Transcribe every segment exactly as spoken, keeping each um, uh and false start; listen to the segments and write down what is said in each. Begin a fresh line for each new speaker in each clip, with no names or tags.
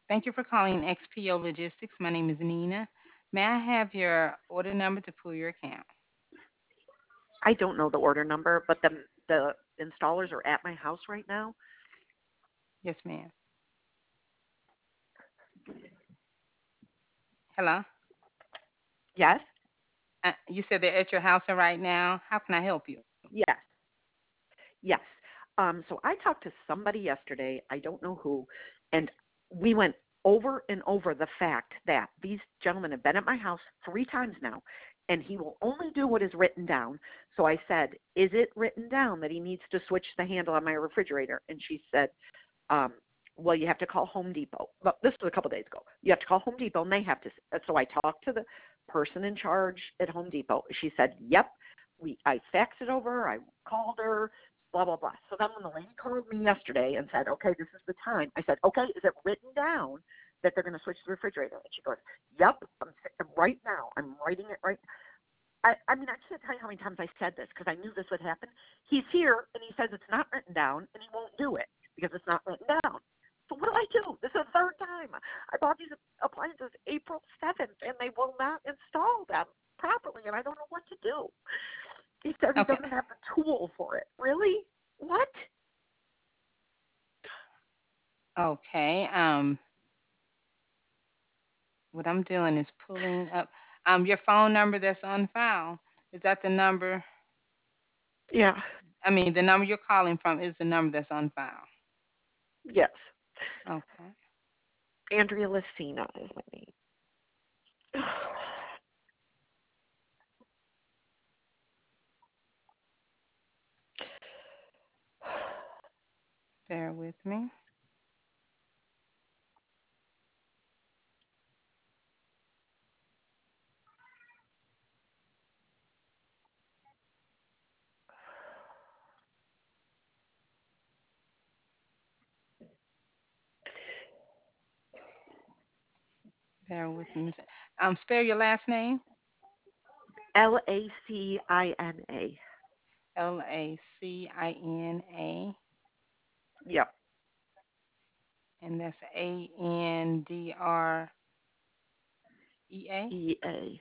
Thank you for calling X P O Logistics. My name is Nina. May I have your order number to pull your account?
I don't know the order number, but the the installers are at my house right now.
Yes, ma'am. Hello?
Yes,
Uh, you said they're at your house right now. How can I help you?
yes, yes. Um, so I talked to somebody yesterday. I don't know who, and we went over and over the fact that these gentlemen have been at my house three times now, and he will only do what is written down. So I said, "Is it written down that he needs to switch the handle on my refrigerator?" And she said, um, well, you have to call Home Depot. Well, this was a couple days ago. You have to call Home Depot, and they have to. So I talked to the person in charge at Home Depot. She said, "Yep, we." I faxed it over. I called her. Blah blah blah. So then when the lady called me yesterday and said, "Okay, this is the time," I said, "Okay, is it written down that they're going to switch the refrigerator?" And she goes, "Yep, I'm right now. I'm writing it right." I, I mean, I can't tell you how many times I said this because I knew this would happen. He's here and he says it's not written down and he won't do it because it's not written down. So what do I do? This is the third time. I bought these appliances April seventh, and they will not install them properly, and I don't know what to do. He says he
Okay.
doesn't have the tool for it. Really? What?
Okay. Um, what I'm doing is pulling up um your phone number that's on file. Is that the number?
Yeah.
I mean, the number you're calling from is the number that's on file.
Yes.
Okay.
Andrea Lucina is my name.
Bear with me. Bear with me. Um, spell your last name.
L A C I N A.
L A C I N A,
Yep.
and that's A N D R E A.
E A.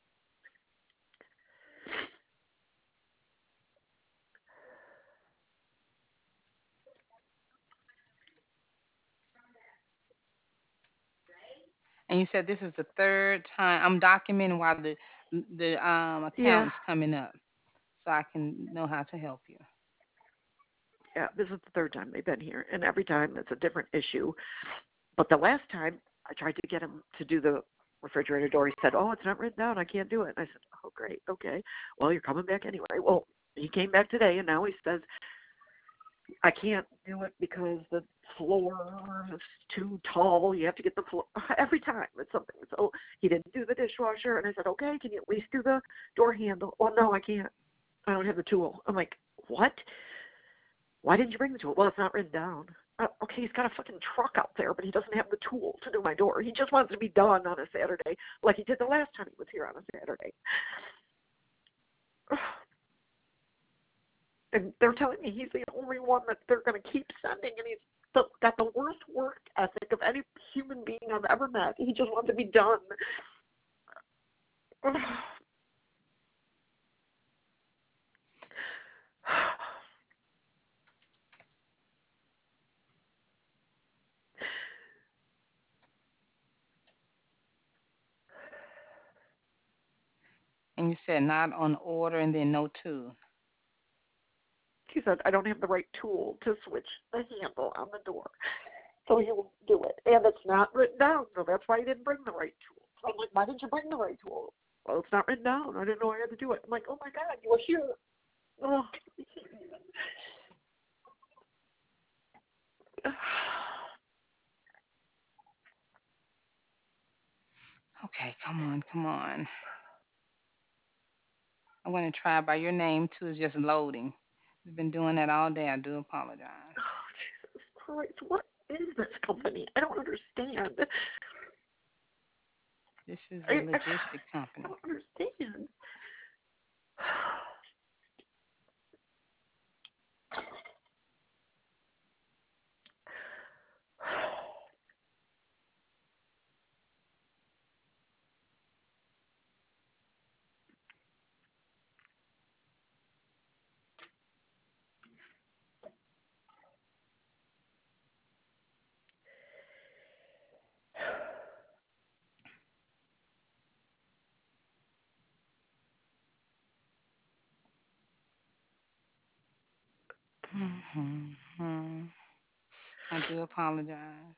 And you said this is the third time I'm documenting while the the um
Yeah.
accountant's coming up, so I can know how to help you.
Yeah, this is the third time they've been here, and every time it's a different issue. But the last time I tried to get him to do the refrigerator door, he said, "Oh, it's not written down. I can't do it." And I said, "Oh, great. Okay. Well, you're coming back anyway." Well, he came back today, and now he says, "I can't do it because the floor is too tall. You have to get the floor." Every time it's something. So he didn't do the dishwasher, and I said, "Okay, can you at least do the door handle?" "Well, no, I can't. I don't have the tool." I'm like, "What? Why didn't you bring the tool?" "Well, it's not written down." Uh, okay, he's got a fucking truck out there, but he doesn't have the tool to do my door. He just wants to be done on a Saturday, like he did the last time he was here on a Saturday. And they're telling me he's the only one that they're going to keep sending, and he's the, got the worst work ethic of any human being I've ever met. He just wants to be done.
And you said not on order and then no tool.
He said, "I don't have the right tool to switch the handle on the door." So he will do it. And it's not written down, so that's why he didn't bring the right tool. So I'm like, "Why didn't you bring the right tool?" "Well, it's not written down. I didn't know I had to do it." I'm like, "Oh my God, you were here." Oh.
Okay, come on, come on. I'm going to try by your name too. It's just loading. It's been doing that all day. I do apologize.
Oh, Jesus Christ, what is this company? I don't understand.
This is a
I, I
logistic company.
don't understand.
Mhm. I do apologize.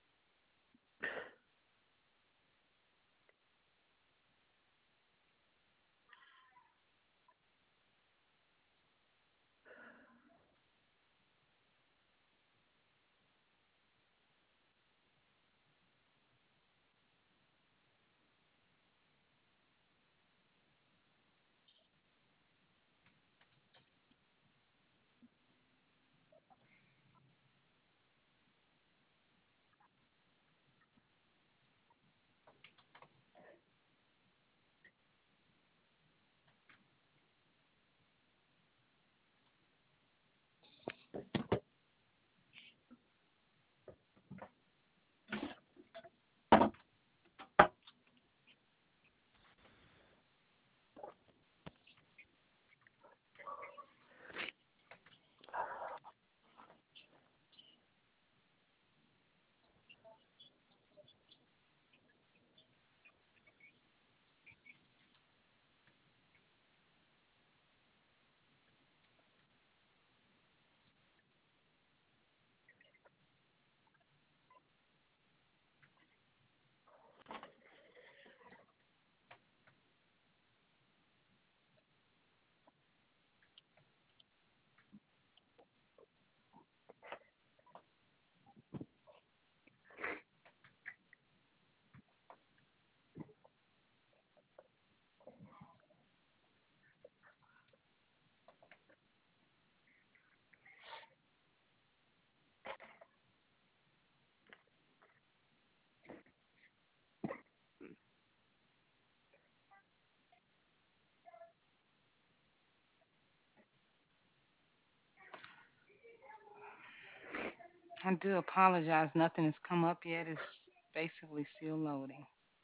I do apologize. Nothing has come up yet. It's basically still loading.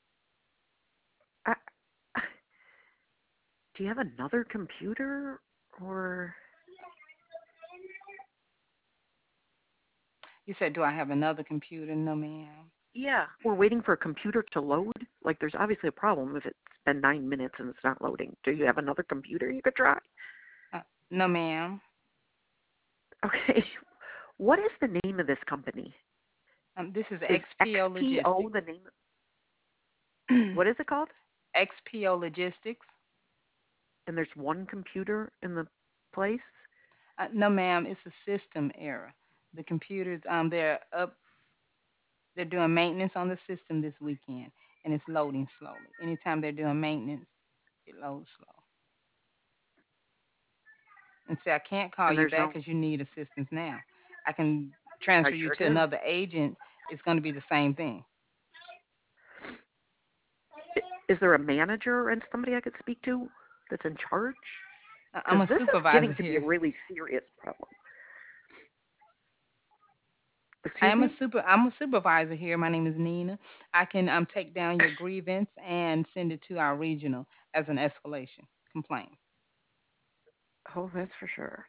I, do you have another computer or?
You said, do I have another computer? No, ma'am.
Yeah, we're waiting for a computer to load. Like, there's obviously a problem if it's been nine minutes and it's not loading. Do you have another computer you could try?
Uh, no, ma'am.
Okay. What is the name of this company?
Um, this is
Is
X P O
X P O
Logistics.
the name? What is it called?
X P O Logistics.
And there's one computer in the place?
Uh, no, ma'am. It's a system error. The computers, um, they're up. They're doing maintenance on the system this weekend, and it's loading slowly. Anytime they're doing maintenance, it loads slow. And say, I can't call
And
you
there's
back
no.
because you need assistance now. I can
I
transfer you
sure
to
do.
another agent. It's going to be the same thing.
Is there a manager and somebody I could speak to that's in charge?
I- I'm
Because
a
this is
supervisor
getting to be a
here.
really serious problem.
I
Excuse
am a
me?
super. I'm a supervisor here. My name is Nina. I can um take down your grievance and send it to our regional as an escalation complaint.
Oh, that's for sure.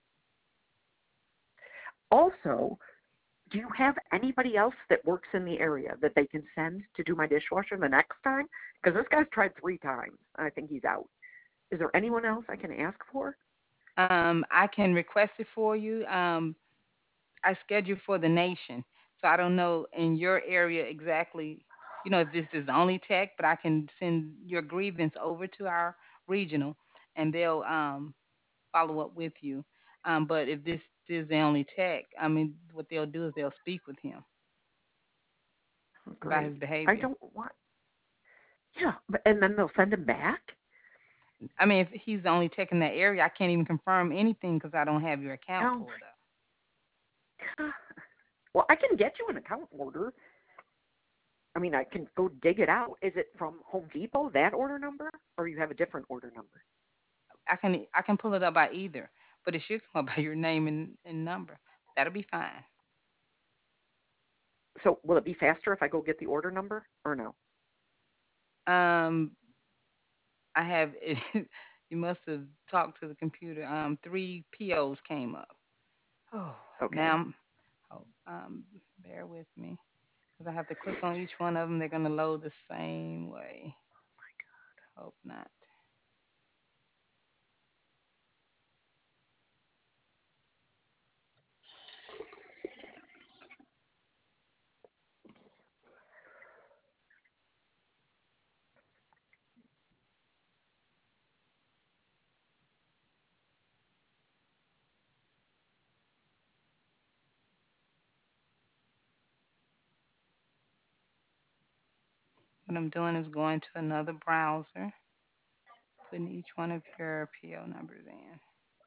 Also, do you have anybody else that works in the area that they can send to do my dishwasher the next time? Because this guy's tried three times. And I think he's out. Is there anyone else I can ask for?
Um, I can request it for you. Um, I schedule for the nation, so I don't know in your area exactly. You know if this is the only tech, but I can send your grievance over to our regional, and they'll um follow up with you. Um, but if this is the only tech, I mean, what they'll do is they'll speak with him
Oh,
about
great.
his
I
behavior.
don't want. Yeah, but and then they'll send him back.
I mean, if he's the only tech in that area, I can't even confirm anything because I don't have your account
Oh,
pulled up.
well, I can get you an account order. I mean, I can go dig it out. Is it from Home Depot, that order number, or you have a different order number?
I can I can pull it up by either, but it should come up by your name and, and number. That'll be fine.
So will it be faster if I go get the order number or no?
Um, I have you must have talked to the computer. Um, three P Os came up. Oh, now
Okay.
I'm, oh, um, bear with me because I have to click on each one of them. They're gonna load the same way. Hope not. What I'm doing is going to another browser, putting each one of your P O numbers in.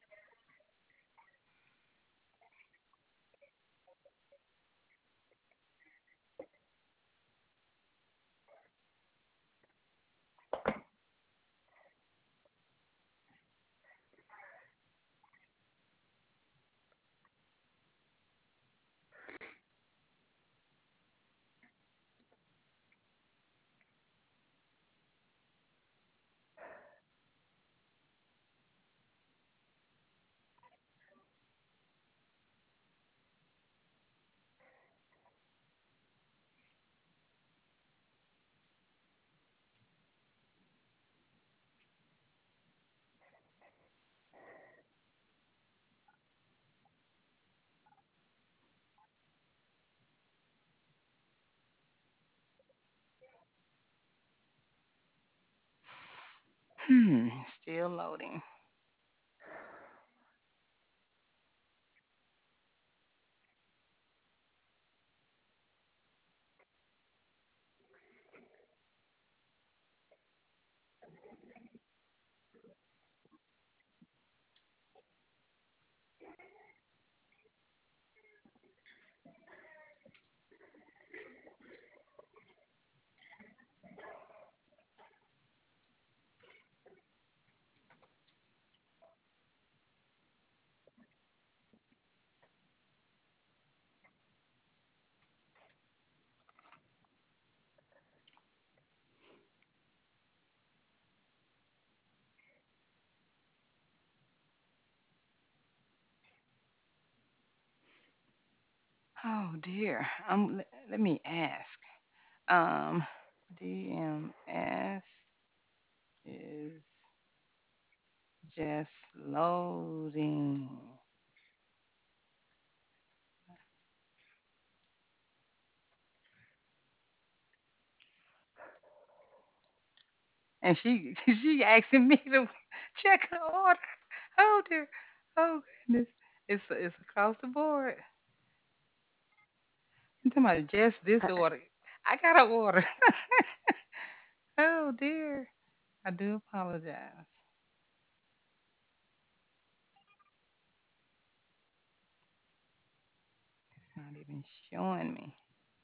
Hmm, still loading. Oh dear. Um, let, let me ask. Um, D M S is just loading. And she she asking me to check her order. Oh dear. Oh goodness. It's it's across the board. I'm talking about just this
Uh,
order. I got an order. Oh dear. I do apologize. It's not even showing me.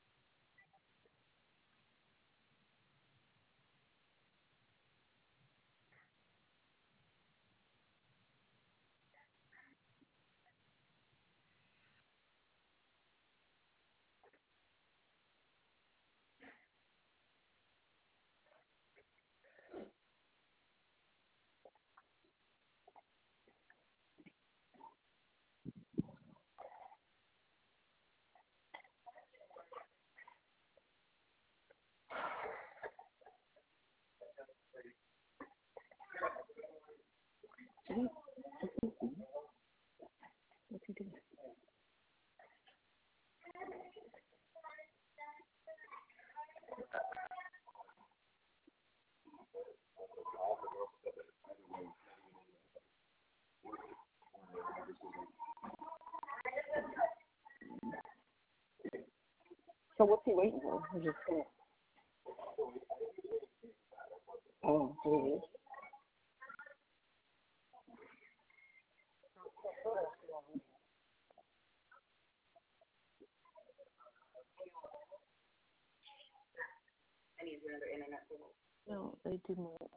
what's he doing? So what's he waiting for? He's just gonna. Oh, there he is. No, they do more.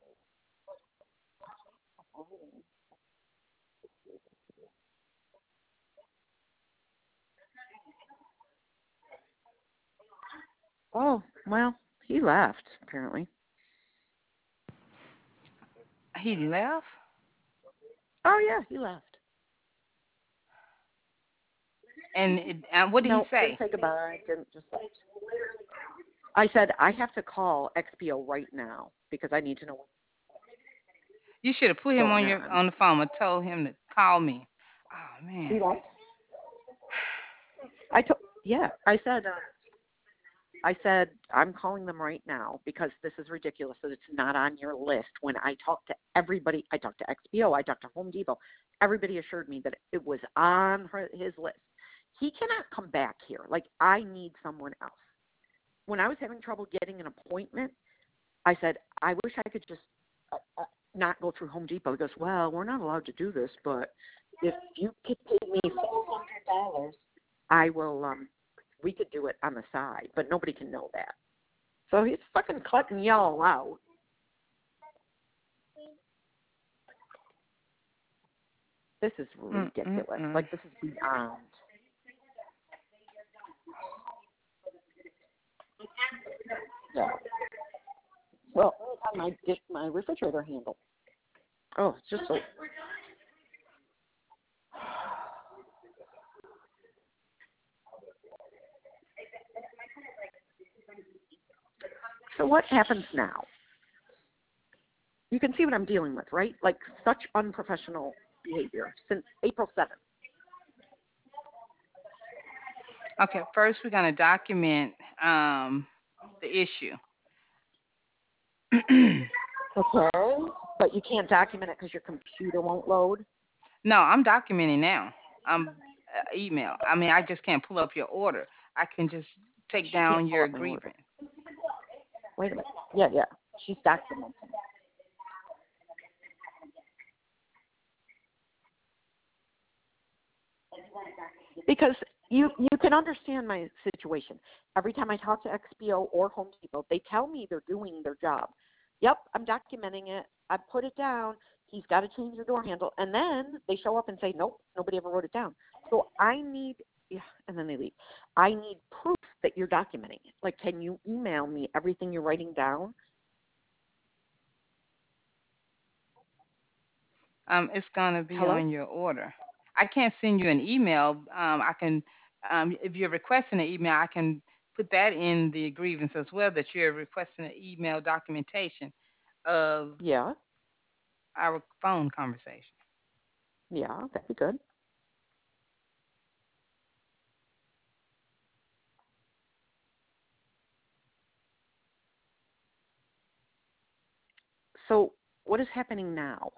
Oh, well, he left apparently.
He left?
Oh yeah, he left.
And it, uh, what did he
No, didn't
say?
say goodbye. Didn't just left. I said I have to call X P O right now because I need to know what's
You should have put him
going
on your
on.
on the phone and told him to call me. Oh man.
He left. I told. Yeah, I said. Uh, I said I'm calling them right now because this is ridiculous that it's not on your list. When I talked to everybody, I talked to X P O, I talked to Home Depot. Everybody assured me that it was on her, his list. He cannot come back here. Like I need someone else. when I was having trouble getting an appointment, I said, I wish I could just uh, uh, not go through Home Depot. He goes, well, we're not allowed to do this, but if you could pay me four hundred dollars, I will. Um, we could do it on the side, but nobody can know that. So he's fucking cutting y'all out. This is
Mm, mm,
ridiculous.
mm.
Like, this is beyond. Yeah. Well, my dish, my refrigerator handle. Oh, it's just so. So what happens now? You can see what I'm dealing with, right? Like, such unprofessional behavior since April seventh.
Okay, first we're gonna document um, the issue.
Okay. But you can't document it because your computer won't load.
No, I'm documenting now. I'm uh, email. I mean, I just can't pull up your order. I can just take
She can't
down
pull
your
up my order.
grievance.
Wait a minute. Yeah, yeah. She's documenting. Because you you can understand my situation. Every time I talk to X P O or Home Depot, they tell me they're doing their job. Yep, I'm documenting it. I put it down. He's got to change the door handle, and then they show up and say, nope, nobody ever wrote it down. So I need, yeah, and then they leave. I need proof that you're documenting it. Like, can you email me everything you're writing down?
Um, it's gonna be
Hello?
on your order. I can't send you an email. Um, I can, um, if you're requesting an email, I can put that in the grievance as well. That you're requesting an email documentation of
Yeah,
our phone conversation.
yeah, that'd be good. So what is happening now,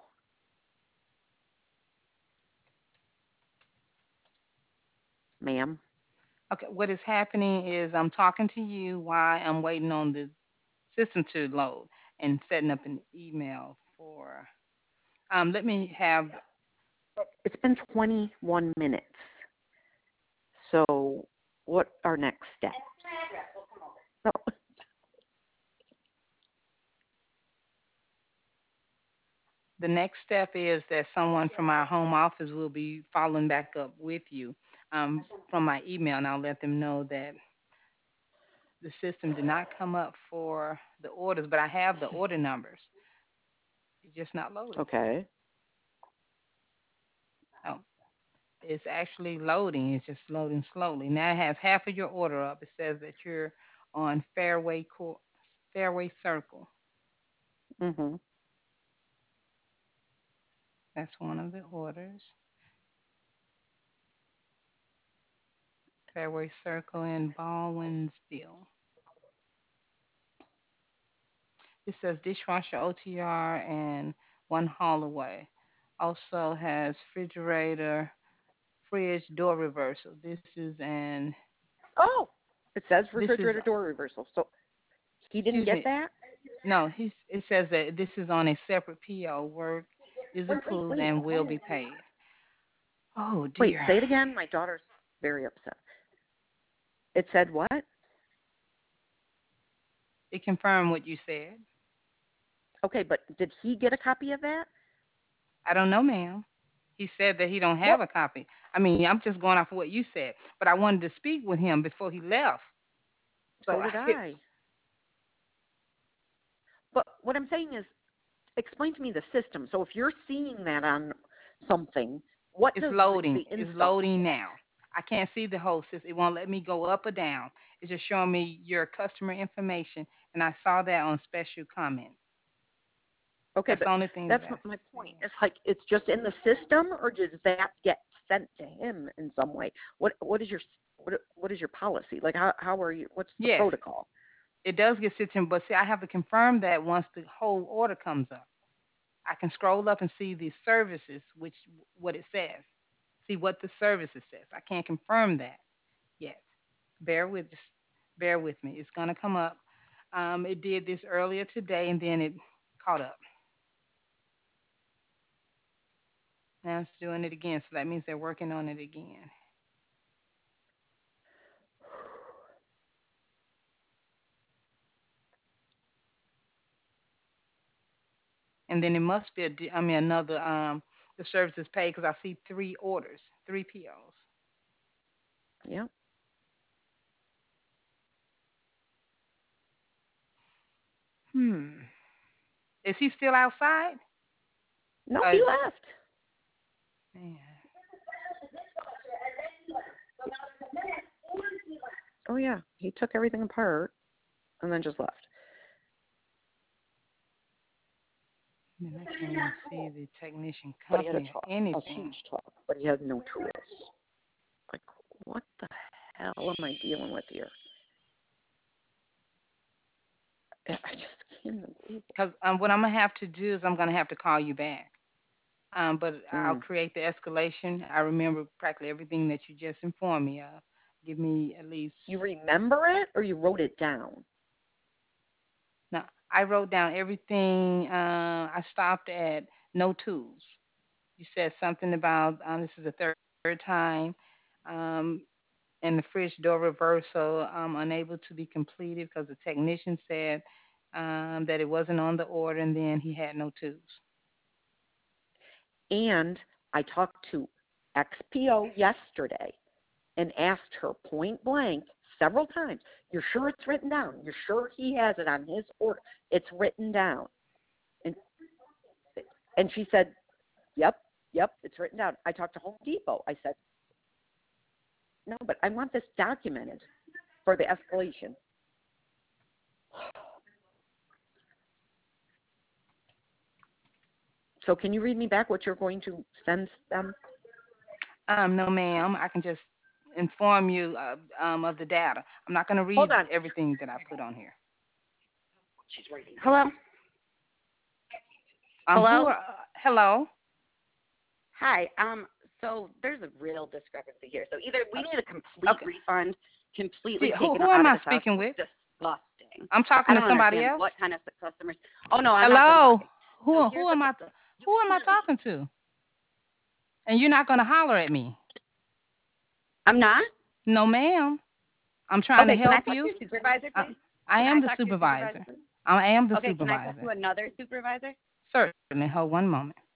ma'am?
Okay, what is happening is I'm talking to you while I'm waiting on the system to load and setting up an email for. Um, let me have.
It's been twenty-one minutes. So what are next steps? No.
The next step is that someone from our home office will be following back up with you um, from my email, and I'll let them know that the system did not come up for the orders, but I have the order numbers. It's just not loading.
Okay.
Oh, it's actually loading. It's just loading slowly. Now it has half of your order up. It says that you're on Fairway Court, Fairway Circle.
Mhm.
That's one of the orders. Fairway Circle in Baldwinsville. It says dishwasher O T R and one haul away. Also has refrigerator, fridge, door reversal. This is an
Oh, it says
this is
refrigerator door reversal. So he didn't
excuse
get
me.
that?
No, he's, it says that this is on a separate P O. Work is
Wait, wait,
approved
wait.
and will be paid. Oh
Wait,
dear.
say it again. My daughter's very upset. It said what?
It confirmed what you said.
Okay, but did he get a copy of that?
I don't know, ma'am. He said that he don't have
What?
a copy. I mean, I'm just going off of what you said, but I wanted to speak with him before he left. So
So
I
did
could,
I. But what I'm saying is, explain to me the system. So if you're seeing that on something, what
it's
does the,
loading.
the
It's
install?
loading now. I can't see the whole system. It won't let me go up or down. It's just showing me your customer information, and I saw that on special comments.
Okay,
That's
but
the only thing
that's
that I
not my point.
see.
It's like it's just in the system, or does that get sent to him in some way? What what is your what what is your policy? Like how how are you? What's the
Yes,
protocol?
it does get system, but see, I have to confirm that once the whole order comes up. I can scroll up and see the services, which what it says. See what the services says. I can't confirm that yet. Bear with Bear with me. It's gonna come up. Um, it did this earlier today, and then it caught up. Now it's doing it again, so that means they're working on it again. And then it must be a, di- I mean another um the service is paid because I see three orders, three P Os.
Yeah.
Hmm. Is he still outside?
Nope,
Uh,
he left.
man,
Oh yeah, he took everything apart and then just left.
man, I can't even see the technician
But he had a
company or
truck, a
anything.
huge truck, but he had no tools. Like, what the hell am I dealing with here? I I just can't even believe it.
Because um, what I'm gonna have to do is I'm gonna have to call you back. Um, but I'll
Mm.
create the escalation. I remember practically everything that you just informed me of. Give me at
You
least.
remember it or you wrote it down?
Now I wrote down everything. Uh, I stopped at no tools. You said something about um, this is the third time, um, and the fridge door reversal um, unable to be completed because the technician said um, that it wasn't on the order, and then he had no tools.
And I talked to X P O yesterday and asked her point blank several times, "You're sure it's written down? You're sure he has it on his order? It's written down." And and she said, "Yep, yep, it's written down." I talked to Home Depot. I said, "No, but I want this documented for the escalation." So can you read me back what you're going to send them?
Um, no, ma'am. I can just inform you uh, um, of the data. I'm not going to
Hold
read
on.
everything that I put on here.
She's writing. Hello?
Um, who
Hello?
are? Hello.
Hi. Um, so there's a real discrepancy here. So either we
Uh,
need a complete
okay.
refund, completely
Gee, who
taken
who
out
am
of
I
this house.
speaking
It's
with?
disgusting.
I'm
I
talking to
don't
somebody
understand what
else.
kind of customers. Oh no, I'm not done
Hello.
talking. So
Who
here's
who
the.
am I?
You
Who am I
can't leave.
talking to? And you're not going to holler at me.
I'm not.
No, ma'am. I'm trying to
Okay. Can I
help
talk to
you.
your supervisor,
Uh,
please?
I
Can I
am the
talk to your supervisor,
supervisor.
please?
I am the
Okay. Can I talk to
supervisor.
another supervisor?
Certainly. Hold one moment.